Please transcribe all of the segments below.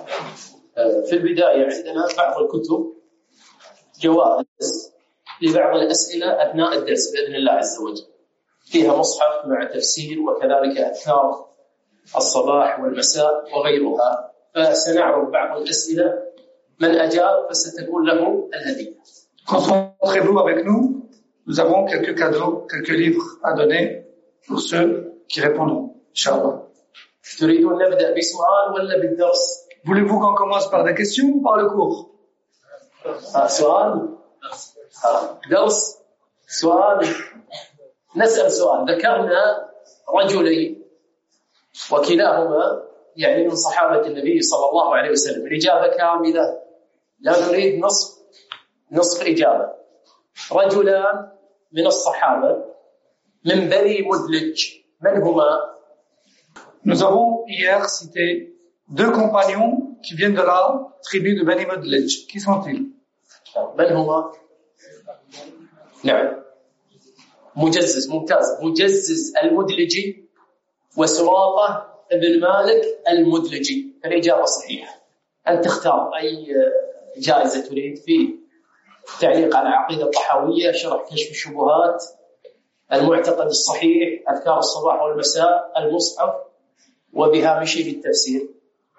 في البداية عندنا بعض الكتب جوائز لبعض الأسئلة أثناء الدرس بإذن الله عز وجل، فيها مصحف مع تفسير وكذلك أذكار الصباح والمساء وغيرها. فسنعرض بعض الأسئلة، من أجاب فستكون له الهدية. Concentrez-vous avec nous. Nous avons quelques cadeaux, quelques livres à donner pour ceux qui répondront. Inch'Allah. تريدون نبدأ بسؤال ولا بالدرس؟ Voulez-vous qu'on commence par des questions ou par le cours? سؤال؟ درس؟ سؤال؟ نسأل سؤال. ذكرنا رجلين وكلاهما يعني من صحابة النبي صلى الله عليه وسلم. الإجابة كاملة، لا نريد نصف إجابة. رجلان من الصحابة من بني مدلج، من هما؟ Nous avons hier cité deux compagnons qui viennent de la tribu de Bani Mudlij. Qui sont-ils? من هما؟ نعم، مجزز، ممتاز. مجزز المدلجي وسراقة بن مالك المدلجي. الإجابة صحيحة. أن تختار أي جائزة تريد، في تعليق على العقيدة الطحاوية، شرح كشف الشبهات، المعتقد الصحيح، أذكار الصباح والمساء، المصحف، وبهامشي بالتفسير.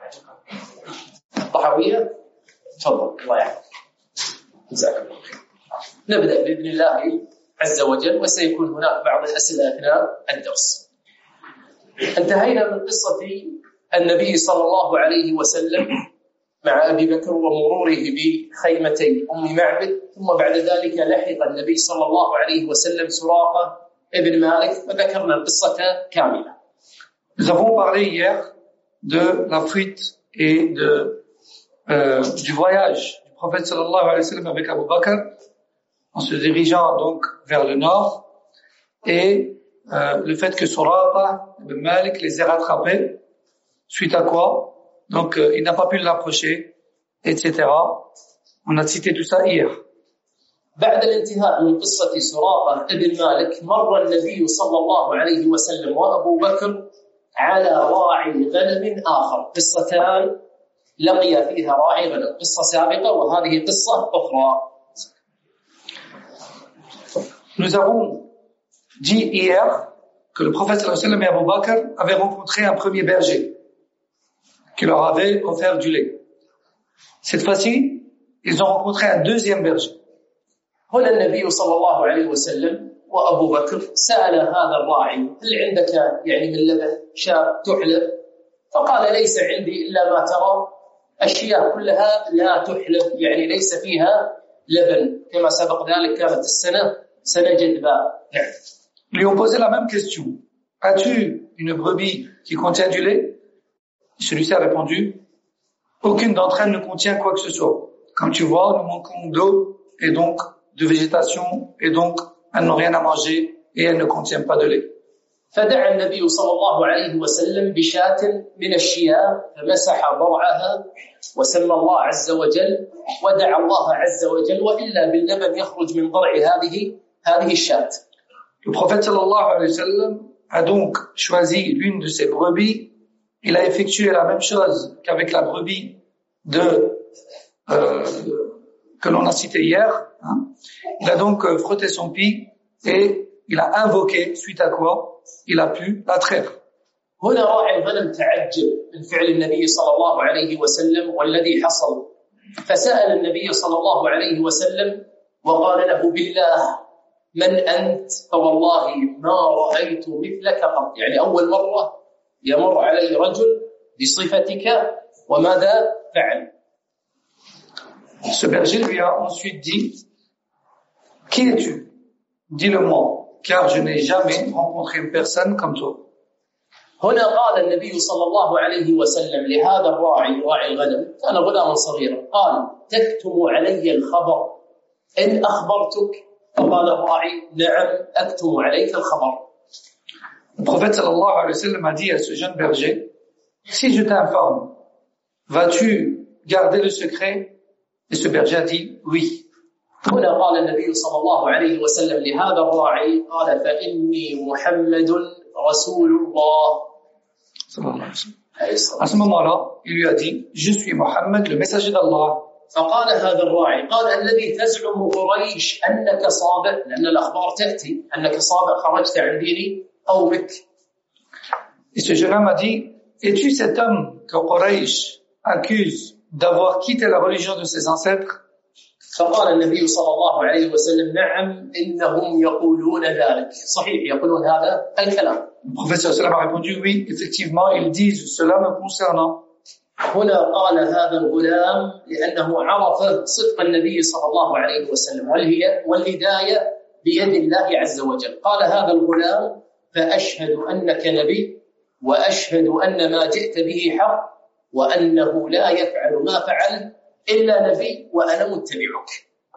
الطحاوية تفضل، الله يحفظك. جزاك الله خير. نبدأ بإذن الله عز وجل، وسيكون هناك بعض الأسئلة أثناء الدرس. انتهينا من قصة النبي صلى الله عليه وسلم مع أبي بكر ومروره بخيمتي أم معبد، ثم بعد ذلك لحق النبي صلى الله عليه وسلم سراقة ابن مالك، وذكرنا القصة كاملة. Nous avons parlé hier de la fuite et du voyage du prophète sallallahu alayhi wa sallam avec Abu Bakr en se dirigeant donc vers le nord, et le fait que Suraqa ibn Malik les ait rattrapés, suite à quoi donc il n'a pas pu l'approcher, etc. On a cité tout ça hier. بعد الانتهاء من قصة سراقة ابن مالك، مر النبي صلى الله عليه وسلم وأبو بكر على راعي غنم آخر. قصتان لقي فيها راعي غنم، قصة سابقة وهذه قصة أخرى. Nous avons dit hier que le prophète sallallahu alayhi wa sallam et Abu Bakr avaient rencontré un premier berger qui leur avait offert du lait. Cette fois-ci, ils ont rencontré un deuxième berger. هنا النبي صلى الله عليه وسلم وأبو بكر سأل هذا الراعي: هل عندك يعني من لبن شاة تحلب؟ فقال: ليس عندي إلا ما ترى، الشياه كلها لا تحلب، يعني ليس فيها لبن، كما سبق ذلك كانت سنة جدباء. Ils lui ont posé la même question: as-tu une brebis qui contient du lait? Celui-ci a répondu: aucune d'entre elles ne contient quoi que ce soit. Comme tu vois, nous manquons d'eau et donc de végétation, et donc elles n'ont rien à manger et elles ne contiennent pas de lait. فدعا النبي صلى الله عليه وسلم بشاة من الشياه، فمسح ضرعها وسمى الله عز وجل ودعا الله عز وجل، وإلا باللبن يخرج من ضرع هذه الشاة. Le prophète sallallahu alayhi wa sallam a donc choisi l'une de ses brebis. Il a effectué la même chose qu'avec la brebis que l'on a citée hier. Il a donc frotté son pied et il a invoqué, suite à quoi il a pu la traire. هنا راعي الغنم تعجب من فعل النبي صلى الله عليه وسلم والذي حصل، فسأل النبي صلى الله عليه وسلم وقال له: بالله من أنت؟ فوالله ما رأيت مثلك قط. يعني أول مرة يمر علي رجل بصفتك، وماذا فعل؟ Ce berger lui a ensuite dit: qui es-tu? Dis-le-moi, car je n'ai jamais rencontré une personne comme toi. هنا قال النبي صلى الله عليه وسلم لهذا الراعي، راعي الغنم، كان غلاما صغيرا، قال: تكتم علي الخبر إن أخبرتك؟ فقال الراعي: نعم أكتم عليك الخبر. Le prophète sallallahu alayhi wa sallam a dit à ce jeune berger: si je t'informe, vas-tu garder le secret? Et ce berger a dit: oui. هنا قال النبي صلى الله عليه وسلم لهذا الراعي، قال: فإني محمد رسول الله. À ce moment-là, il lui a dit, je suis Mohammed, le messager d'Allah. فقال هذا الراعي قال الذي تزعم قريش أنك صابئ لأن الأخبار تأتي أنك صابئ خرجت عن دين قومك. Et ce jeune homme a dit, es-tu cet homme que Quraysh accuse d'avoir quitté la religion de ses ancêtres? فقال النبي صلى الله عليه وسلم نعم إنهم يقولون ذلك. صحيح يقولون هذا الكلام. Le prophète sallallahu alayhi wa sallam a répondu, oui, effectivement, ils disent cela me concernant. هنا قال هذا الغلام لأنه عرف صدق النبي صلى الله عليه وسلم والهداية بيد الله عز وجل. قال هذا الغلام فأشهد أنك نبي وأشهد أن ما جئت به حق وأنه لا يفعل ما فعل إلا نبي وأنا متبعك.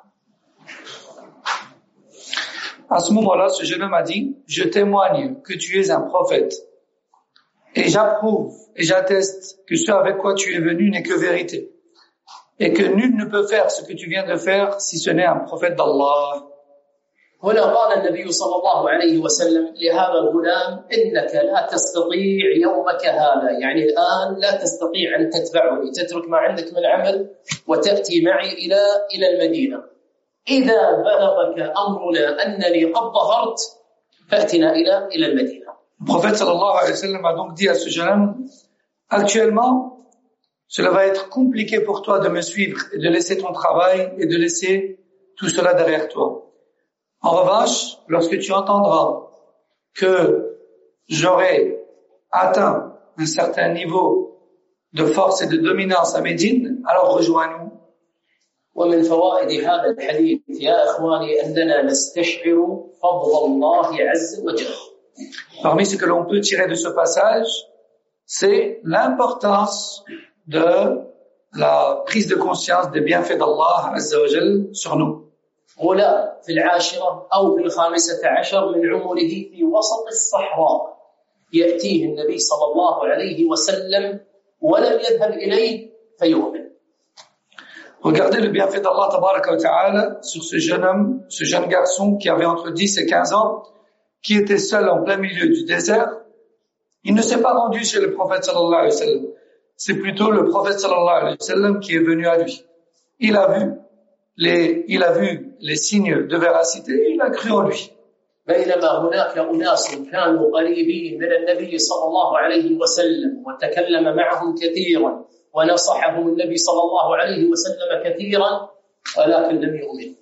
À ce moment-là, ce jeune homme a dit, je témoigne que tu es un prophète. Et j'approuve et j'atteste que ce avec quoi tu es venu n'est que vérité. Et que nul ne peut faire ce que tu viens de faire si ce n'est un prophète d'Allah. هنا قال النبي صلى الله عليه وسلم لهذا الغلام إنك لا تستطيع يومك هذا يعني الآن لا تستطيع أن تتبعني تترك ما عندك من عمل وتأتي معي إلى المدينة إذا بلغك أمرنا أنني قد ظهرت فأتنا إلى المدينة. Le prophète sallallahu alayhi wa sallam a donc dit à ce jeune homme, actuellement, cela va être compliqué pour toi de me suivre et de laisser ton travail et de laisser tout cela derrière toi. En revanche, lorsque tu entendras que j'aurai atteint un certain niveau de force et de dominance à Médine, alors rejoins-nous. ومن فوائد هذا الحديث يا إخواني أننا نستشعر فضل الله عز وجل. Parmi ce que l'on peut tirer de ce passage, c'est l'importance de la prise de conscience des bienfaits d'Allah Azza wa Jal sur nous. غلام في العاشرة أو في الخامسة عشر من عمره في وسط الصحراء يأتيه النبي صلى الله عليه وسلم ولم يذهب إليه فيؤمن. Regardez le bienfait d'Allah Tabaraka wa Ta'ala sur ce jeune homme, ce jeune garçon qui avait entre 10 et 15 ans, qui était seul en plein milieu du désert. Il ne s'est pas rendu chez le prophète sallallahu alayhi wa sallam. C'est plutôt le prophète sallallahu alayhi wa sallam qui est venu à lui. Il a vu les signes de véracité et il a cru en lui. بينما هناك أناس كانوا قريبين من النبي صلى الله عليه وسلم وتكلم معهم كثيرا ونصحهم النبي صلى الله عليه وسلم كثيرا ولكن لم يؤمن.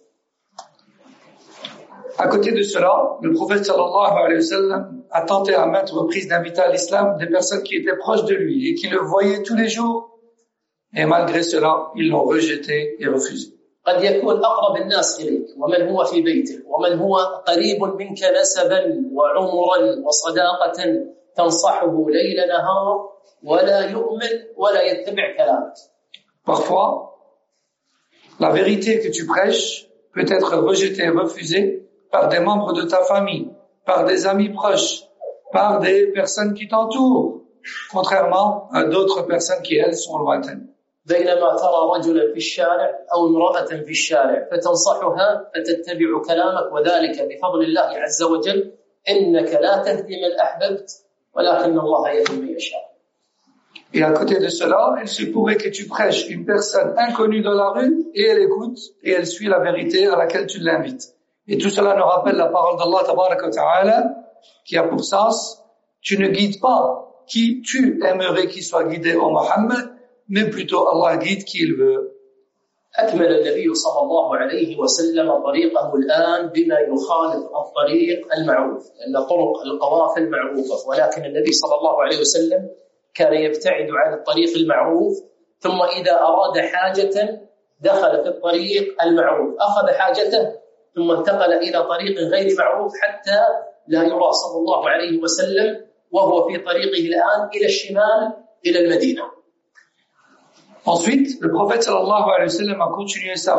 À côté de cela, le prophète sallallahu alayhi wa sallam a tenté à maintes reprises d'inviter à l'islam des personnes qui étaient proches de lui et qui le voyaient tous les jours. Et malgré cela, ils l'ont rejeté et refusé. قد يكون أقرب الناس إليك ومن هو في بيتك ومن هو قريب منك نسبا وعمرا وصداقة تنصحه ليل نهار ولا يؤمن ولا يتبع كلامك. Parfois, la vérité que tu prêches peut être rejetée et refusée par des membres de ta famille, par des amis proches, par des personnes qui t'entourent, contrairement à d'autres personnes qui, elles, sont lointaines. بينما ترى رجلا في الشارع أو امرأة في الشارع فتنصحها فتتبع كلامك وذلك بفضل الله عز وجل إنك لا تهدي من أحببت ولكن الله يهدي من يشاء. Et à côté de cela, il se pourrait que tu prêches une personne inconnue dans la rue et elle écoute et elle suit la vérité à laquelle tu l'invites. Et tout cela nous rappelle la parole d'Allah Tabaraka wa Ta'ala qui a pour sens, tu ne guides pas qui tu aimerais qu'il soit guidé au Mohammed, mais plutôt Allah guide qui il veut. أكمل النبي صلى الله عليه وسلم طريقه الآن بما يخالف الطريق المعروف لأن طرق القوافل معروفة ولكن النبي صلى الله عليه وسلم كان يبتعد عن الطريق المعروف ثم إذا أراد حاجة دخل في الطريق المعروف أخذ حاجته ثم انتقل إلى طريق غير معروف حتى لا يرى صلى الله عليه وسلم وهو في طريقه الآن إلى الشمال إلى المدينة. Ensuite, le prophète sallallahu alayhi wa sallam a continué sa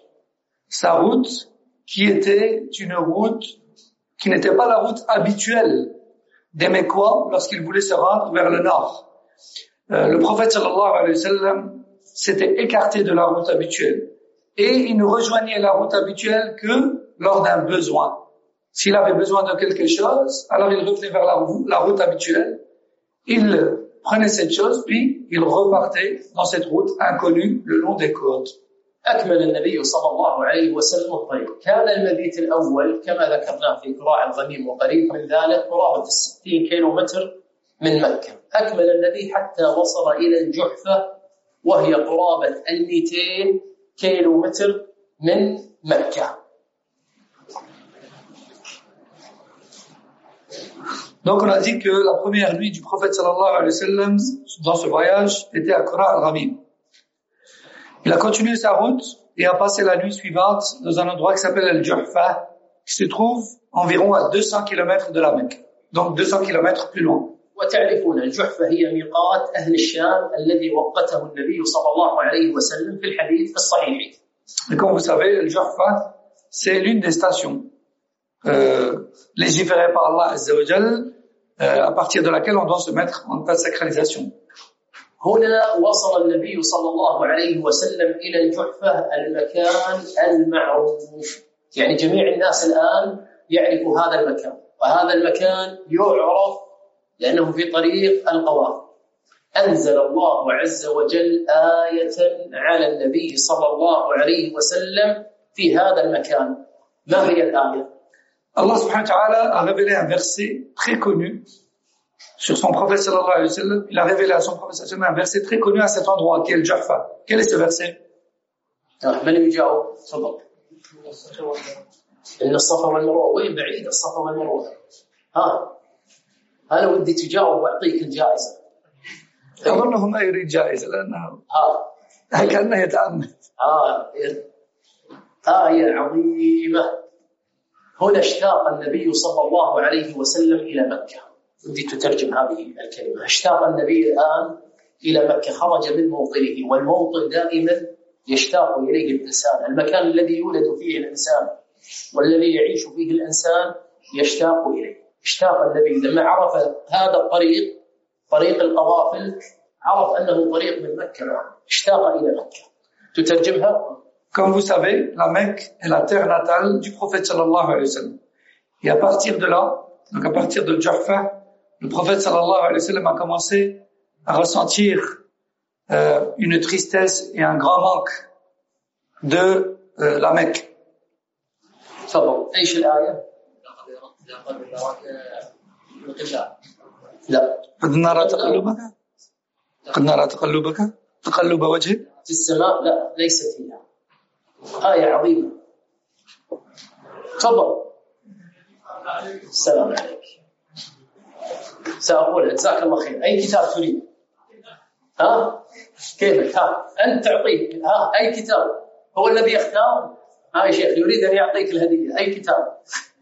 route qui était une route qui n'était pas la route habituelle des Mécois lorsqu'ils voulaient se rendre vers le nord. Le prophète sallallahu alayhi wa sallam s'était écarté de la route habituelle et il ne rejoignait la route habituelle que lors d'un besoin. S'il avait besoin de quelque chose, alors il revenait vers la route habituelle. Il prenaient cette chose, puis ils repartaient dans cette route inconnue le long des côtes. أكمل النبي صلى الله عليه وسلم الطريق. كان المبيت الأول كما ذكرنا في قراء الغميم وقريب من ذلك قرابة 60 كيلو متر من مكة. أكمل النبي حتى وصل إلى الجحفة وهي قرابة 200 كيلو متر من مكة. Donc on a dit que la première nuit du prophète sallallahu alayhi wa sallam dans ce voyage était à Qura al-Ghamim. Il a continué sa route et a passé la nuit suivante dans un endroit qui s'appelle Al-Juhfa, qui se trouve environ à 200 km de la Mecque. Donc 200 km plus loin. وتعرفون الجحفة هي ميقات أهل الشام الذي وقته النبي صلى الله عليه وسلم في الحديث الصحيح. Et comme vous savez, Al-Juhfa, c'est l'une des stations légiférées par Allah Azza wa Jal, à partir de laquelle on doit se mettre en état de sacralisation. هنا وصل النبي صلى الله عليه وسلم إلى الجحفة المكان المعروف. يعني جميع الناس الآن يعرفوا هذا المكان، وهذا المكان يعرف لأنه في طريق القوافل. أنزل الله عز وجل آية على النبي صلى الله عليه وسلم في هذا المكان. ما هي الآية؟ Allah subhanahu wa ta'ala a révélé un verset très connu sur son prophète sallallahu alayhi wa sallam. Il a révélé à son prophète sallallahu alayhi wa sallam un verset très connu à cet endroit qui est le Juhfa. Quel est ce verset? من يجاوب؟ تفضل. إن الصفا والمروة. وين بعيد الصفا والمروة؟ أنا ودي تجاوب وأعطيك الجائزة. أظنه ما يريد جائزة لأنه كأنه يتأمل. آية عظيمة. هنا اشتاق النبي صلى الله عليه وسلم إلى مكة. ودي تترجم هذه الكلمة. اشتاق النبي الآن إلى مكة، خرج من موطنه، والموطن دائما يشتاق إليه الإنسان. المكان الذي يولد فيه الإنسان والذي يعيش فيه الإنسان يشتاق إليه. اشتاق النبي لما عرف هذا الطريق، طريق القوافل، عرف أنه طريق من مكة. اشتاق إلى مكة. تترجمها؟ Comme vous savez, la Mecque est la terre natale du prophète sallallahu alayhi wa sallam. Et à partir de là, donc à partir de Juhfa, le prophète sallallahu alayhi wa sallam a commencé à ressentir une tristesse et un grand manque de la Mecque. تفضل. ايش الآية؟ لا. قد نرى تقلبك قد نرى تقلب وجهك في السماء. لا، ليست هي. آية عظيمة. تفضل. السلام عليك. سأقول جزاك الله خير. أي كتاب تريد؟ كيفك؟ أنت تعطيه. أي كتاب؟ هو الذي يختار. يا شيخ يريد أن يعطيك الهدية. أي كتاب؟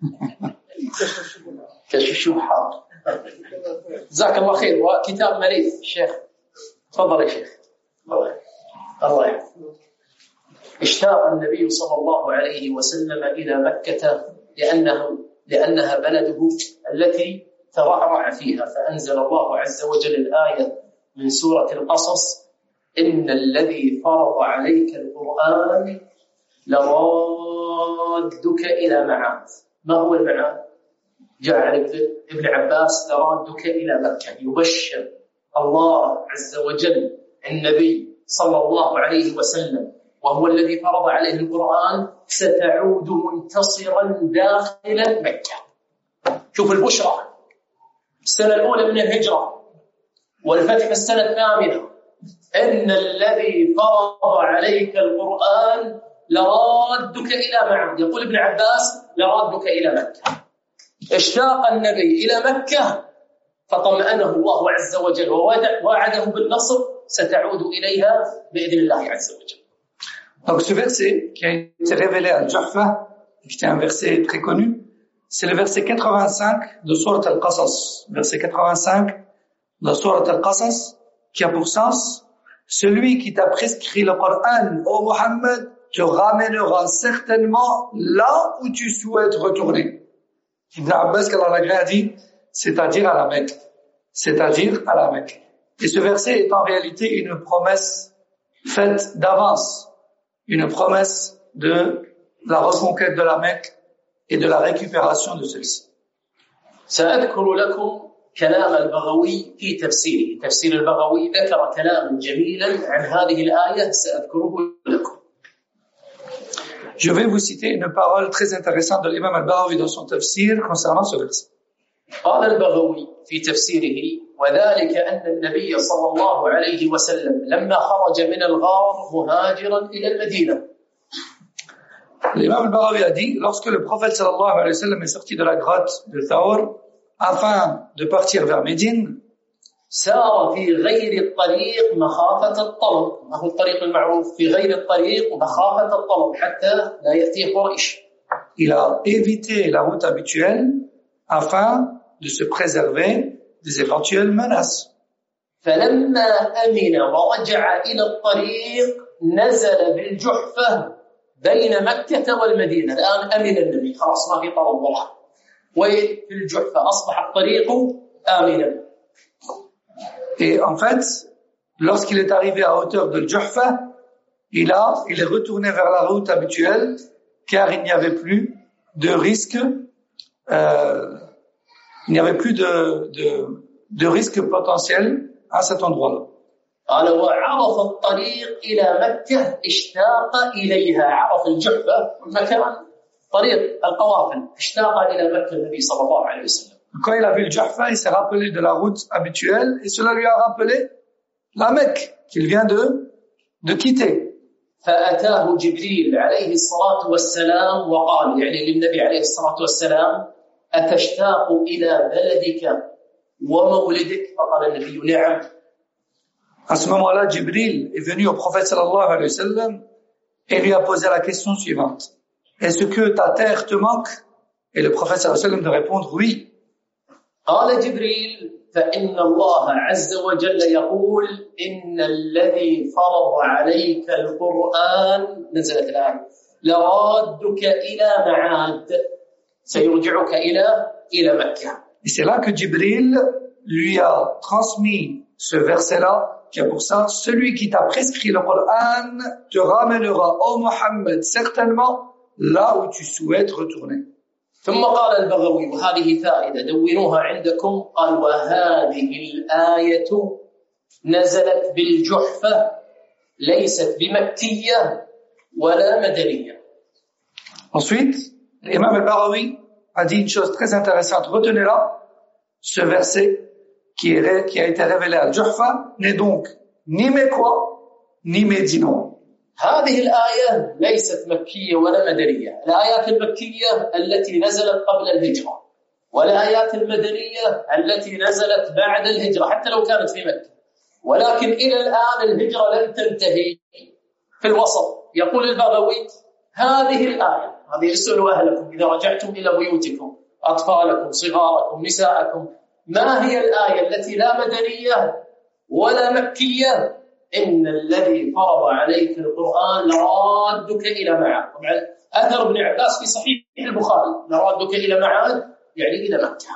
كشف الشبهات. جزاك الله خير. وكتاب مريض الشيخ. تفضل يا شيخ. الله يحفظك. اشتاق النبي صلى الله عليه وسلم إلى مكة لأنها بلده التي ترعرع فيها. فأنزل الله عز وجل الآية من سورة القصص: إن الذي فرض عليك القرآن لرادك إلى معاد. ما هو المعاد؟ جاء عن ابن عباس: لرادك إلى مكة. يبشر الله عز وجل النبي صلى الله عليه وسلم وهو الذي فرض عليه القرآن: ستعود منتصرا داخل مكة. شوف البشرى. السنة الأولى من الهجرة والفتح السنة 8. إن الذي فرض عليك القرآن لرادك إلى معاد. يقول ابن عباس: لرادك إلى مكة. اشتاق النبي إلى مكة فطمأنه الله عز وجل ووعده بالنصر. ستعود إليها بإذن الله عز وجل. Donc ce verset qui a été révélé à Juhfa, qui était un verset très connu, c'est le verset 85 de Surat Al-Qasas. Verset 85 de Surat Al-Qasas, qui a pour sens: celui qui t'a prescrit le Coran, ô Mohammed, te ramènera certainement là où tu souhaites retourner. Ibn Abbas, qu'Allah a dit, c'est-à-dire à la Mecque. C'est-à-dire à la Mecque. Et ce verset est en réalité une promesse faite d'avance. Une promesse de la reconquête de la Mecque et de la récupération de celle-ci. سأذكر لكم كلام البغوي في تفسيره. تفسير البغوي ذكر كلاما جميلا عن هذه الآية سأذكره لكم. Je vais vous citer une parole très intéressante de l'imam al-Baghawi dans son tafsir concernant ce verset. قال البغوي في تفسيره: وذلك أن النبي صلى الله عليه وسلم لما خرج من الغار مهاجرا إلى المدينة. L'imam al-Baghawi a dit, lorsque le prophète sallallahu alayhi wa sallam est sorti de la grotte de Thawr afin de partir vers Médine, سار في غير الطريق مخافة الطلب. ما هو الطريق المعروف؟ في غير الطريق مخافة الطلب حتى لا يأتيه قريش. Il a évité la route habituelle afin de se préserver des éventuelles menaces. فلما أمن ورجع إلى الطريق نزل بالجحفة بين مكة والمدينة. الآن أمن النبي، خلاص ما في طلب والله، وفي الجحفة أصبح الطريق آمنا. Et en fait, lorsqu'il est arrivé à hauteur de Juhfa, il est retourné vers la route habituelle, car il n'y avait plus de risque, il n'y avait plus de risque potentiel à cet endroit-là. قال وعرف الطريق إلى مكة اشتاق إليها. عرف الجحفة مكان طريق القوافل، اشتاق إلى مكة النبي صلى الله عليه وسلم. Quand il a vu le Juhfa, il s'est rappelé de la route habituelle et cela lui a rappelé la Mecque qu'il vient de quitter. فأتاه جبريل عليه الصلاة والسلام وقال، يعني للنبي عليه الصلاة والسلام: أتشتاق إلى بلدك ومولدك؟ فقال النبي: نعم. À ce moment-là, Jibril est venu au prophète sallallahu alayhi wa sallam et lui a posé la question suivante: est-ce que ta terre te manque? Et le prophète sallallahu alayhi wa sallam de répondre oui. قال جبريل: فإن الله عز وجل يقول: إن الذي فرض عليك القرآن، نزلت الآية، لرادك إلى معاد، سيرجعك إلى مكة. Et c'est là que Jibril lui a transmis ce verset-là, qui a pour ça: celui qui t'a prescrit le Coran te ramènera, ô Mohammed, certainement là où tu souhaites retourner. ثم قال البغوي، وهذه فائدة دونوها عندكم، قال: وهذه الآية نزلت بالجحفة ليست بمكية ولا مدنية. Ensuite, l'imam al-Baghawi a dit une chose très intéressante. Retenez-la, ce verset qui a été révélé à Juhfa n'est donc ni mécois ni médinois. هذه الآية ليست مكية ولا مدنية. الآيات المكية التي نزلت قبل الهجرة، والآيات المدنية التي نزلت بعد الهجرة حتى لو كانت في مكة، ولكن إلى الآن الهجرة لم تنتهي. في الوسط يقول البغوي: هذه الآية، هذه اسألوا أهلكم إذا رجعتم إلى بيوتكم، أطفالكم، صغاركم، نساءكم، ما هي الآية التي لا مدنية ولا مكية؟ إن الذي فرض عليك القرآن لرادك إلى معاد. طبعا أثر ابن عباس في صحيح البخاري: لرادك إلى معاد، يعني إلى مكة.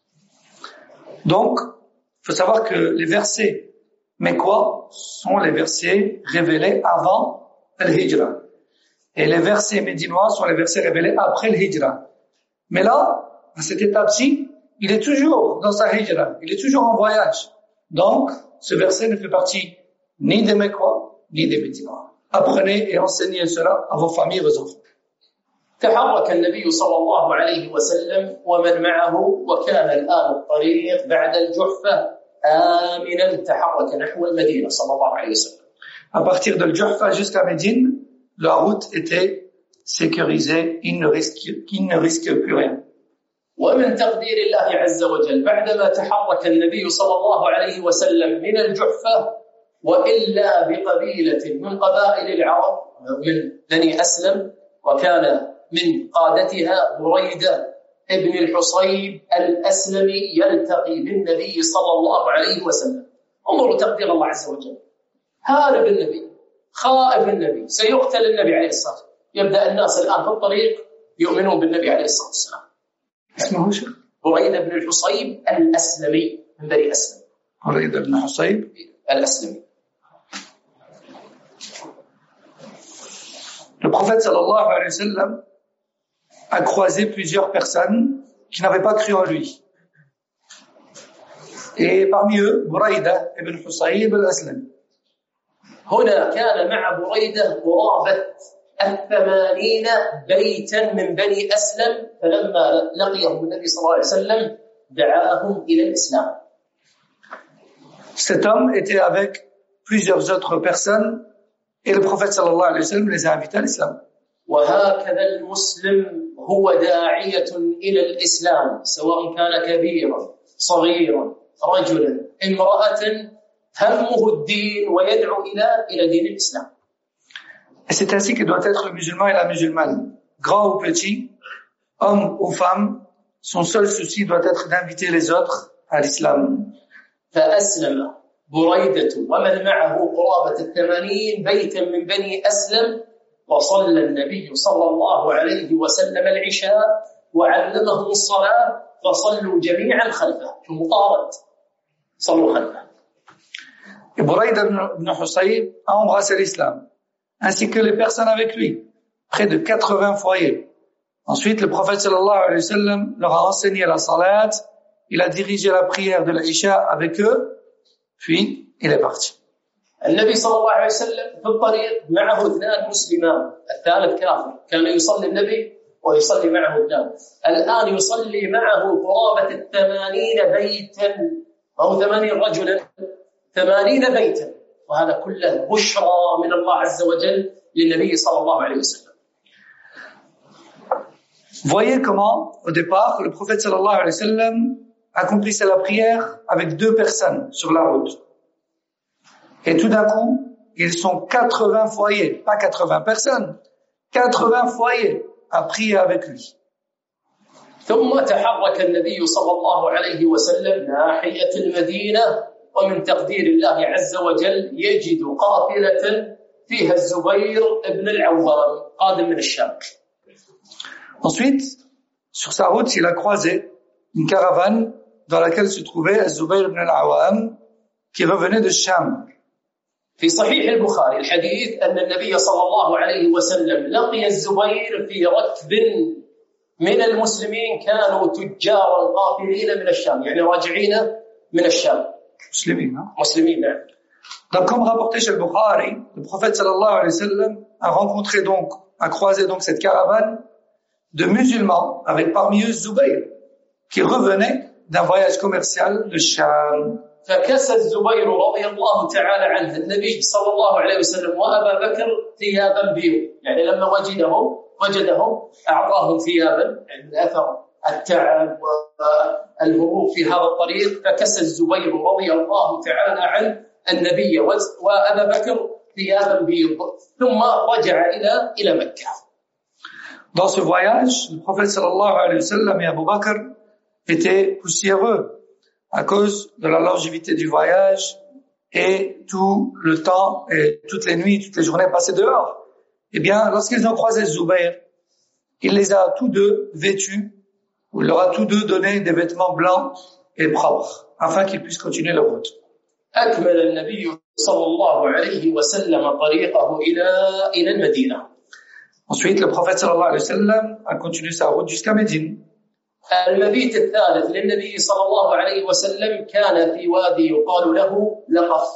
Donc, il faut savoir que les versets mécois sont les versets révélés avant le-Hijra. Et les versets médinois sont les versets révélés après le Hijra. Mais là, à cette étape-ci, il est toujours dans sa Hijra, il est toujours en voyage. Donc, ce verset ne fait partie ni des Mécois, ni des Médinois. Apprenez et enseignez cela à vos familles et vos enfants. تحرك النبي صلى الله عليه وسلم ومن معه، وكان الآن الطريق بعد الجحفة آمنا، تحرك نحو المدينة صلى الله عليه وسلم. À partir de Juhfa jusqu'à Médine, la route était sécurisée, il ne risque plus rien. ومن تقدير الله عز وجل بعدما تحرك النبي صلى الله عليه وسلم من الجحفة، وإلا بقبيلة من قبائل العرب من بني أسلم، وكان من قادتها بريدة ابن الحصيب الأسلمي يلتقي بالنبي صلى الله عليه وسلم. انظروا تقدير الله عز وجل. هارب النبي، خائف النبي، سيقتل النبي عليه الصلاة والسلام. يبدأ الناس الآن في الطريق يؤمنون بالنبي عليه الصلاة والسلام. اسمه شو؟ بريدة بن الحصيب الأسلمي من بني أسلم. بريدة بن الحصيب الأسلمي. Le prophète sallallahu alayhi wa sallam a croisé plusieurs personnes qui n'avaient pas cru en lui. Et parmi eux, Buraïda ibn Husayb al-Aslami. هنا كان مع بريدة قرابة 80 بيتا من بني أسلم، فلما لقيهم النبي صلى الله عليه وسلم دعاهم إلى الإسلام. Cet homme était avec plusieurs autres personnes et le prophète sallallahu alayhi wa sallam les a invités à l'islam. وهكذا المسلم هو داعية إلى الإسلام سواء كان كبيرا صغيرا رجلا امرأة همه الدين ويدعو إلى دين الإسلام. Et c'est ainsi que doit être le musulman et la musulmane, grand ou petit, homme ou femme, son seul souci doit être d'inviter les autres à l'islam. فأسلم بريدة ومن معه قرابة 80 بيتا من بني أسلم، وصلى النبي صلى الله عليه وسلم العشاء وعلمهم الصلاة فصلوا جميعا خلفه كمطارد صلوا خلفه. Et Buraïda ibn Husayb a embrassé l'islam, ainsi que les personnes avec lui, près de 80 foyers. Ensuite, le prophète sallallahu alayhi wa sallam leur a enseigné la salat, il a dirigé la prière de l'Isha avec eux, puis il est parti. النبي صلى الله عليه وسلم في الطريق معه 2 مسلمان، الثالث كافر، كان يصلي النبي ويصلي معه 2. الآن يصلي معه قرابة 80 بيتا أو 80 رجلا، 80 بيتا، وهذا كله بشرى من الله عز وجل للنبي صلى الله عليه وسلم. Voyez comment, au départ, le prophète sallallahu alayhi wa sallam accomplissait la prière avec 2 personnes sur la route. Et tout d'un coup, ils sont 80 foyers, pas 80 personnes, 80 foyers à prier avec lui. ثم تحرك النبي صلى الله عليه وسلم ناحية المدينة، ومن تقدير الله عز وجل يجد قافلة فيها الزبير ابن العوام قادم من الشام. Ensuite, sur sa route, il a croisé une caravane dans laquelle se trouvait Az-Zubayr ibn al-Awam qui revenait de Sham. في صحيح البخاري الحديث أن النبي صلى الله عليه وسلم لقي الزبير في ركب من المسلمين كانوا تجارا قافلين من الشام، يعني راجعين من الشام. مسلمين نعم. Donc, comme rapporté chez le Bukhari, le prophète sallallahu alayhi wa sallam a croisé donc cette caravane de musulmans, avec parmi eux Zubayr, qui revenait d'un voyage commercial de Sham. فكسى الزبير رضي الله تعالى عنه النبي صلى الله عليه وسلم وأبا بكر ثيابا بيض، يعني لما وجدهم أعطاهم ثيابا، يعني من أثر التعب والهروب في هذا الطريق، فكسى الزبير رضي الله تعالى عنه النبي وأبا بكر ثيابا بيض، ثم رجع إلى مكة. Dans ce voyage, le prophète sallallahu alayhi wa sallam et Abu Bakr étaient poussiéreux à cause de la longévité du voyage et tout le temps et toutes les nuits, toutes les journées passées dehors. Eh bien, lorsqu'ils ont croisé Zubayr, il les a tous deux vêtus, ou il leur a tous deux donné des vêtements blancs et propres, afin qu'ils puissent continuer leur route. أكمل النبي صلى الله عليه وسلم طريقه إلى المدينة. Ensuite, le prophète sallallahu alayhi wa sallam a continué sa route jusqu'à Médine. المبيت الثالث للنبي صلى الله عليه وسلم كان في وادي يقال له لقف.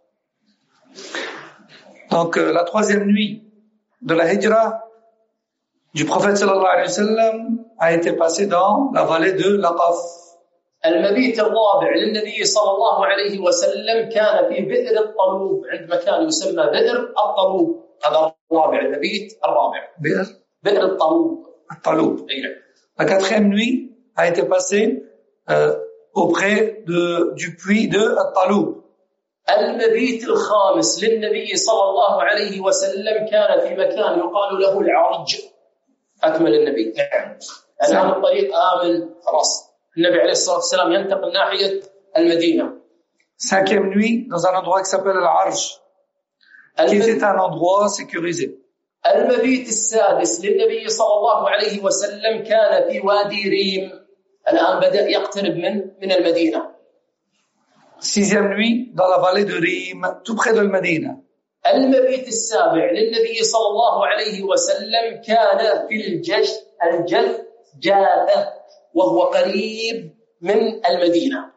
Donc, la 3e nuit de la hijra du prophète sallallahu alayhi wa sallam a été passée dans la vallée de Laqaf. المبيت الرابع للنبي صلى الله عليه وسلم كان في بئر الطلوب، عند مكان يسمى بئر الطلوب. هذا الرابع، المبيت الرابع. بئر الطلوب. الطلوب. La 4e nuit a été passée auprès du puits de At-Taloub. المبيت الخامس للنبي صلى الله عليه وسلم كان في مكان يقال له العرج. أكمل النبي. الآن الطريق آمن خلاص. النبي عليه الصلاة والسلام ينتقل ناحية المدينة. 5e nuit dans un endroit qui s'appelle Al-Arj, qui était un endroit sécurisé. المبيت السادس للنبي صلى الله عليه وسلم كان في وادي ريم. الآن بدأ يقترب من المدينة. 6e nuit dans la vallée de Rim, tout près de Médine. المبيت السابع للنبي صلى الله عليه وسلم كان في الجذ جاذة، وهو قريب من المدينة.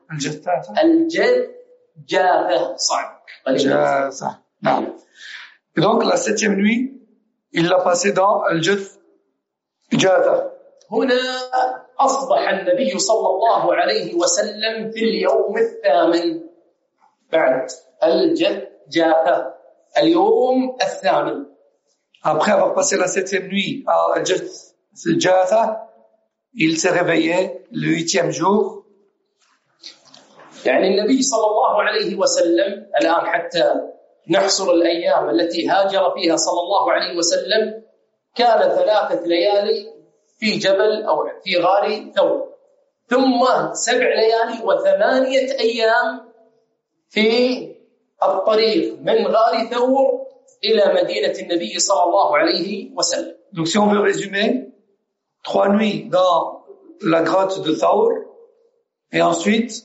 الجاثة صعب. صح. نعم. Et donc la 7e nuit, il l'a passé dans الجاثة. هنا أصبح النبي صلى الله عليه وسلم في اليوم الثامن بعد الجاثة، اليوم الثامن. Après avoir passé la 7e nuit à الجاثة, il s'est réveillé le 8e jour. يعني النبي صلى الله عليه وسلم الآن حتى نحصر الأيام التي هاجر فيها صلى الله عليه وسلم كان 3 ليالي في جبل أو في غار ثور، ثم 7 ليالي و8 أيام في الطريق من غار ثور إلى مدينة النبي صلى الله عليه وسلم. Donc si on veut résumer, 3 nuits dans la grotte de Thawr et ensuite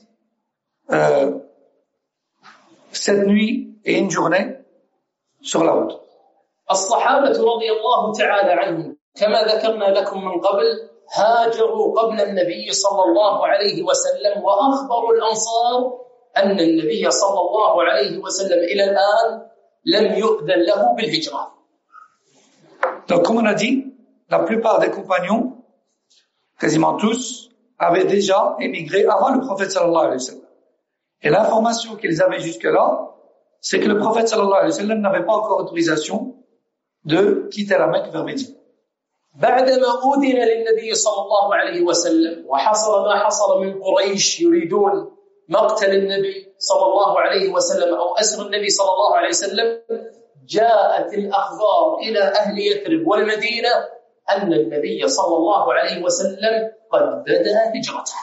7 nuits et 1 journée sur la route. الصحابة رضي الله تعالى عنهم كما ذكرنا لكم من قبل هاجروا قبل النبي صلى الله عليه وسلم، وأخبروا الأنصار أن النبي صلى الله عليه وسلم إلى الآن لم يؤذن له بالهجرة. Donc comme on a dit, la plupart des compagnons, quasiment tous, avaient déjà émigré avant le prophète sallallahu alayhi wa sallam. Et l'information qu'ils avaient jusque-là, c'est que le prophète sallallahu alayhi wa sallam n'avait pas encore autorisation de quitter la Mecque vers Médine. بعدما أذن للنبي صلى الله عليه وسلم وحصل ما حصل من قريش يريدون مقتل النبي صلى الله عليه وسلم أو أسر النبي صلى الله عليه وسلم، جاءت الأخبار إلى أهل يثرب والمدينة أن النبي صلى الله عليه وسلم قد بدأ هجرته.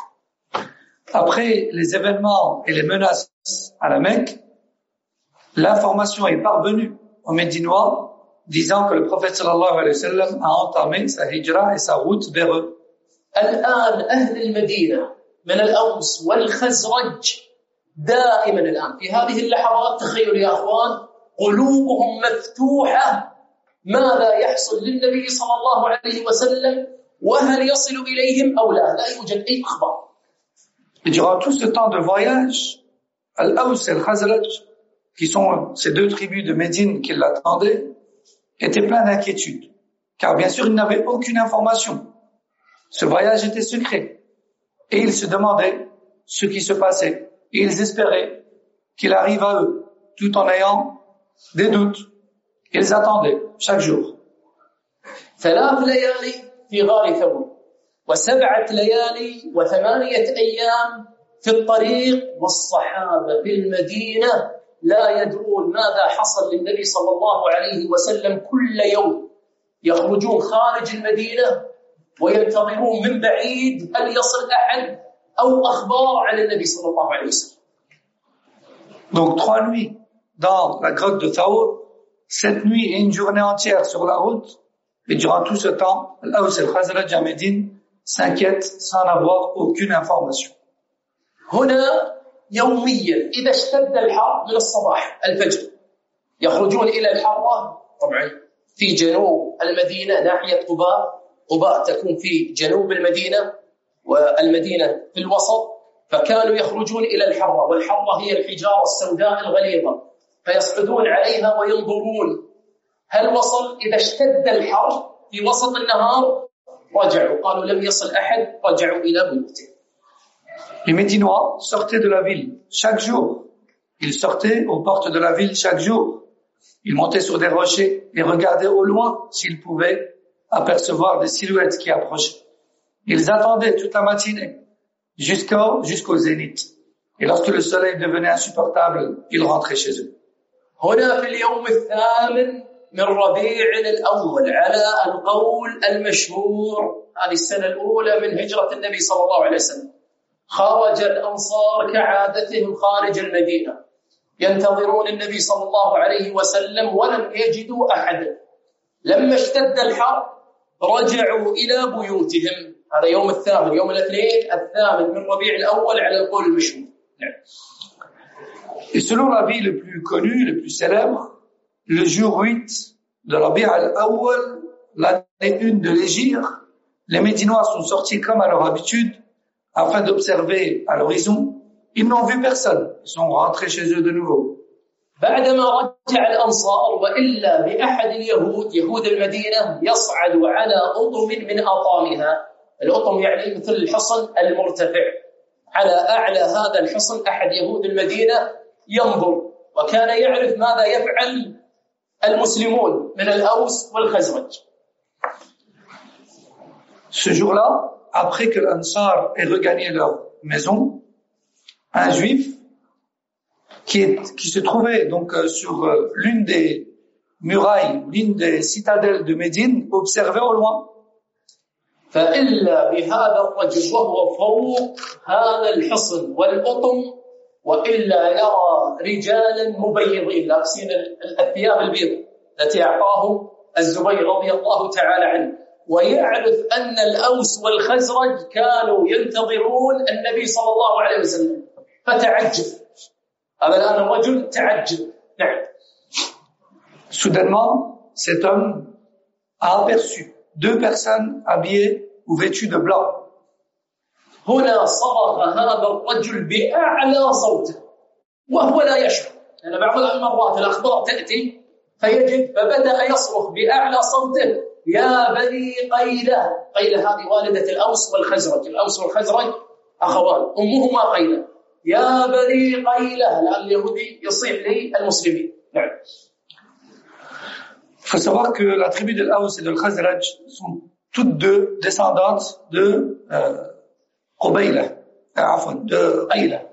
Après les événements et les menaces à la Mecque, l'information est parvenue aux Médinois disant que le prophète sallallahu alayhi wa sallam a entamé sa hijra et sa route vers eux. الآن أهل المدينة من الأوس والخزرج دائما الآن في هذه اللحظات، تخيلوا يا أخوان، قلوبهم مفتوحة ماذا يحصل للنبي صلى الله عليه وسلم وهل يصل إليهم أو لا يوجد أي أخبار. Et durant tout ce temps de voyage, Al-Aws et Al-Khazraj, qui sont ces 2 tribus de Médine qui l'attendaient, étaient pleins d'inquiétude, car bien sûr ils n'avaient aucune information. Ce voyage était secret, et ils se demandaient ce qui se passait, et ils espéraient qu'il arrive à eux, tout en ayant des doutes. Ils attendaient chaque jour. 3 ليالي في غار ثور و7 ليالي و8 أيام في الطريق، والصحابة في المدينة لا يدرون ماذا حصل للنبي صلى الله عليه وسلم. كل يوم يخرجون خارج المدينة وينتظرون من بعيد هل يصل أحد أو أخبار عن النبي صلى الله عليه وسلم. Donc 3 nuits dans la grotte de Thawr, 7 nuits et 1 journée entière sur la route, et durant tout ce temps, Al-Aws et Al-Khazraj à Médine s'inquiètent sans avoir aucune information. هنا يوميا إذا اشتد الحر من الصباح الفجر يخرجون إلى الحرة، طبعا في جنوب المدينة ناحية قباء. قباء تكون في جنوب المدينة والمدينة في الوسط، فكانوا يخرجون إلى الحرة، والحرة هي الحجارة السوداء الغليظة، فيصعدون عليها وينظرون هل وصل. إذا اشتد الحر في وسط النهار رجعوا، قالوا لم يصل أحد، رجعوا إلى بيوتهم. Les Médinois sortaient de la ville chaque jour. Ils sortaient aux portes de la ville chaque jour. Ils montaient sur des rochers et regardaient au loin s'ils pouvaient apercevoir des silhouettes qui approchaient. Ils attendaient toute la matinée jusqu'au zénith. Et lorsque le soleil devenait insupportable, ils rentraient chez eux. هنا في اليوم الثامن من ربيع الأول على القول المشهور، هذه السنة الأولى من هجرة النبي صلى الله عليه وسلم، خرج الأنصار كعادتهم خارج المدينة ينتظرون النبي صلى الله عليه وسلم ولم يجدوا أحدا. لما اشتد الحر رجعوا إلى بيوتهم. هذا يوم الثامن، يوم الاثنين الثامن من ربيع الأول على القول المشهور. Et selon l'avis le plus connu, le plus célèbre, le jour 8 de Rabi' al-Awwal, l'année 1 de l'Hégire, les Médinois sont sortis comme à leur habitude afin d'observer à l'horizon ils n'ont vu personne. Ils sont rentrés chez eux de nouveau. بعدما رجع الأنصار وإلا بأحد اليهود يهود المدينة يصعد على أطم من أطامها. الأطم يعني مثل الحصن المرتفع. على أعلى هذا الحصن أحد يهود المدينة ينظر وكان يعرف ماذا يفعل المسلمون من الأوس والخزرج. Ce jour-là, après que l'Ansar ait regagné leur maison, un juif qui se trouvait donc sur l'une des murailles, l'une des citadelles de Médine, observait au loin. فإلا بهذا الرجل وهو فوق هذا الحصن والأطم وإلا يرى رجالا مبيضين لابسين الثياب البيض التي أعطاه الزبير رضي الله تعالى عنه ويعرف أن الأوس والخزرج كانوا ينتظرون النبي صلى الله عليه وسلم فتعجب. هذا الآن الرجل تعجب. نعم. Soudainement, cet homme a aperçu 2 personnes habillées ou vêtues de blanc. هنا صرخ هذا الرجل بأعلى صوته وهو لا يشعر. لأن بعض المرات الأخبار تأتي فبدأ يصرخ بأعلى صوته يا بني قيلة. قيلة هذه والدة الأوس والخزرج. الأوس والخزرج أخوان أمهما قيلة. يا بني قيلة. الآن اليهودي يصيح للمسلمين. نعم. Il faut savoir que la tribu de l'Aous et de l'Khazraj sont toutes deux descendantes de Qubayla, de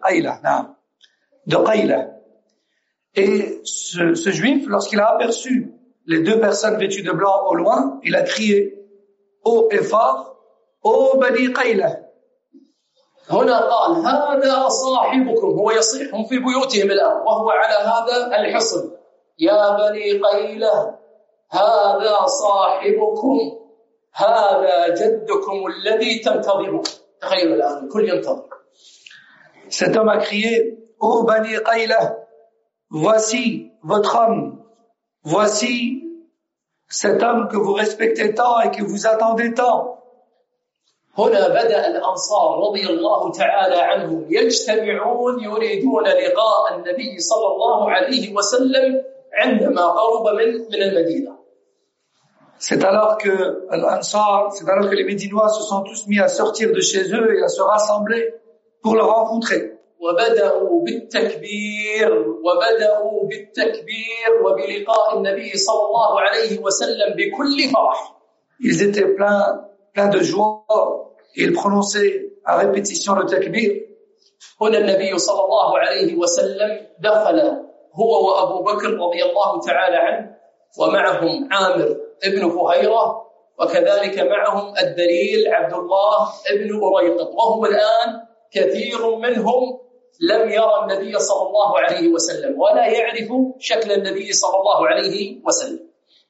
Qayla. Et ce juif, lorsqu'il a aperçu les 2 personnes vêtues de blanc au loin, il a crié haut et fort, ô Bani Qayla. هنا قال هذا صاحبكم. هو يصيحهم في بيوتهم الآن وهو على هذا الحصن. يا بني قيلة هذا صاحبكم هذا جدكم الذي تنتظرون. تخيلوا الآن الكل ينتظر. Cet homme a crié ô Bani Qayla, voici votre homme, voici cet homme que vous respectez tant et que vous attendez tant. هنا بدأ الأنصار رضي الله تعالى عنهم يجتمعون يريدون لقاء النبي صلى الله عليه وسلم عندما قرب من المدينة. C'est alors que les Médinois se sont tous mis à sortir de chez eux et à se rassembler pour le rencontrer. وبدأوا بالتكبير وبلقاء النبي صلى الله عليه وسلم بكل فرح. Ils étaient pleins de joie et ils prononçaient à répétition le takbir. هنا النبي صلى الله عليه وسلم دخل هو وأبو بكر رضي الله تعالى عنه ومعهم عامر ابن فهيرة وكذلك معهم الدليل عبد الله ابن أريقط وهم الآن كثير منهم لم يرى النبي صلى الله عليه وسلم ولا يعرف شكل النبي صلى الله عليه وسلم.